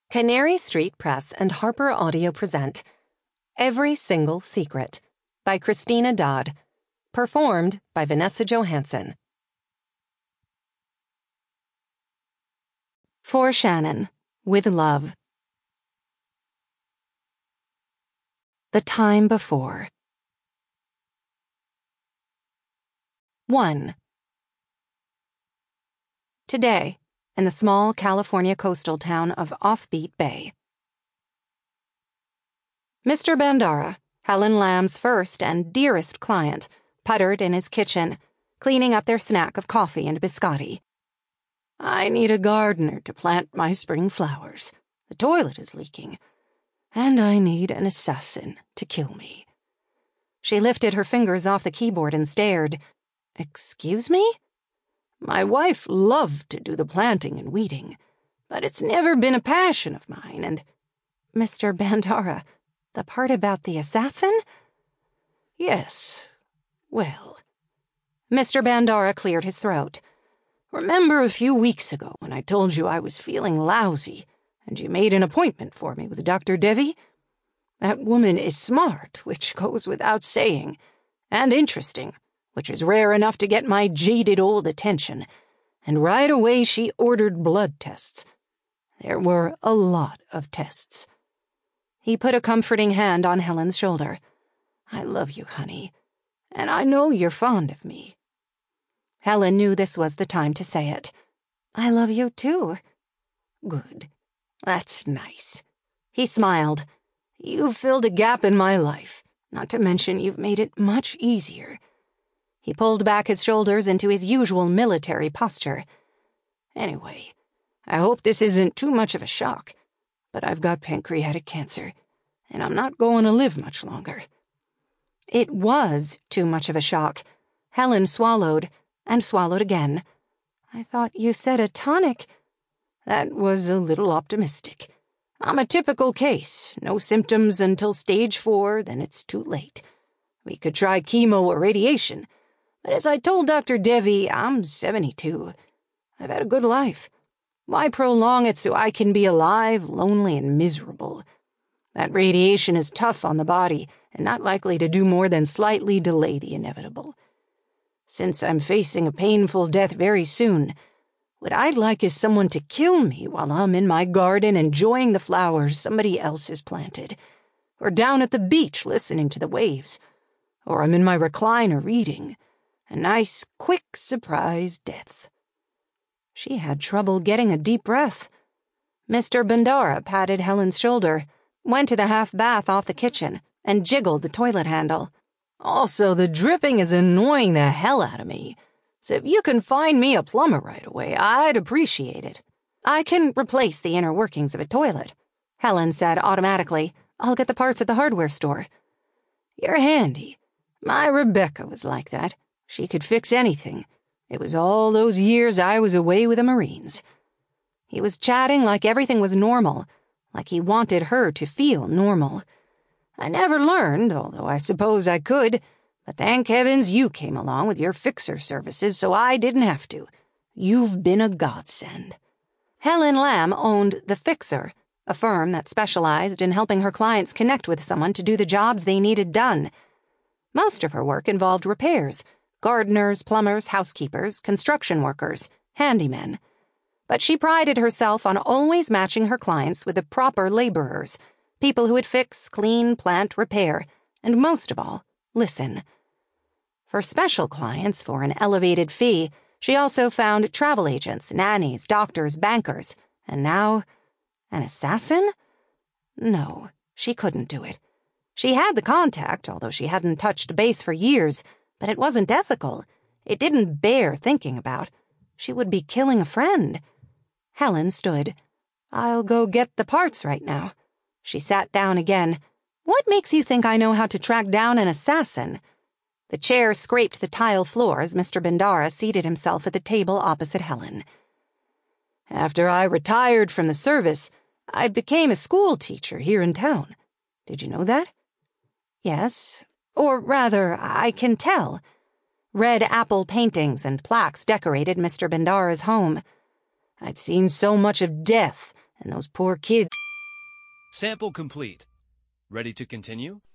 Canary Street Press and Harper Audio present Every Single Secret by Christina Dodd. Performed by Vanessa Johansson. For Shannon, with love. The time before. 1. Today, in the small California coastal town of Offbeat Bay. Mr. Bandara, Helen Lamb's first and dearest client, puttered in his kitchen, cleaning up their snack of coffee and biscotti. "I need a gardener to plant my spring flowers. The toilet is leaking. And I need an assassin to kill me." She lifted her fingers off the keyboard and stared. "Excuse me?" "My wife loved to do the planting and weeding, but it's never been a passion of mine, and—" "Mr. Bandara, the part about the assassin?" "Yes. Well..." Mr. Bandara cleared his throat. "Remember a few weeks ago when I told you I was feeling lousy, and you made an appointment for me with Dr. Devi? That woman is smart, which goes without saying, and interesting, which is rare enough to get my jaded old attention, and right away she ordered blood tests. There were a lot of tests." He put a comforting hand on Helen's shoulder. "I love you, honey, and I know you're fond of me." Helen knew this was the time to say it. "I love you, too." "Good. That's nice." He smiled. "You've filled a gap in my life, not to mention you've made it much easier." He pulled back his shoulders into his usual military posture. "Anyway, I hope this isn't too much of a shock, but I've got pancreatic cancer, and I'm not going to live much longer." It was too much of a shock. Helen swallowed, and swallowed again. "I thought you said a tonic." "That was a little optimistic. I'm a typical case. No symptoms until stage 4, then it's too late. We could try chemo or radiation. But as I told Dr. Devi, I'm 72. I've had a good life. Why prolong it so I can be alive, lonely, and miserable? That radiation is tough on the body and not likely to do more than slightly delay the inevitable. Since I'm facing a painful death very soon, what I'd like is someone to kill me while I'm in my garden enjoying the flowers somebody else has planted, or down at the beach listening to the waves, or I'm in my recliner reading. A nice, quick surprise death." She had trouble getting a deep breath. Mr. Bandara patted Helen's shoulder, went to the half bath off the kitchen, and jiggled the toilet handle. "Also, the dripping is annoying the hell out of me. So if you can find me a plumber right away, I'd appreciate it." "I can replace the inner workings of a toilet," Helen said automatically. "I'll get the parts at the hardware store." "You're handy. My Rebecca was like that. She could fix anything. It was all those years I was away with the Marines." He was chatting like everything was normal, like he wanted her to feel normal. "I never learned, although I suppose I could, but thank heavens you came along with your fixer services so I didn't have to. You've been a godsend." Helen Lamb owned The Fixer, a firm that specialized in helping her clients connect with someone to do the jobs they needed done. Most of her work involved repairs: gardeners, plumbers, housekeepers, construction workers, handymen. But she prided herself on always matching her clients with the proper laborers, people who would fix, clean, plant, repair, and most of all, listen. For special clients, for an elevated fee, she also found travel agents, nannies, doctors, bankers, and now, an assassin? No, she couldn't do it. She had the contact, although she hadn't touched base for years, but it wasn't ethical. It didn't bear thinking about. She would be killing a friend. Helen stood. "I'll go get the parts right now." She sat down again. "What makes you think I know how to track down an assassin?" The chair scraped the tile floor as Mr. Bandara seated himself at the table opposite Helen. "After I retired from the service, I became a school teacher here in town. Did you know that?" "Yes. Or rather, I can tell." Red apple paintings and plaques decorated Mr. Bandara's home. "I'd seen so much of death, and those poor kids Sample complete. Ready to continue?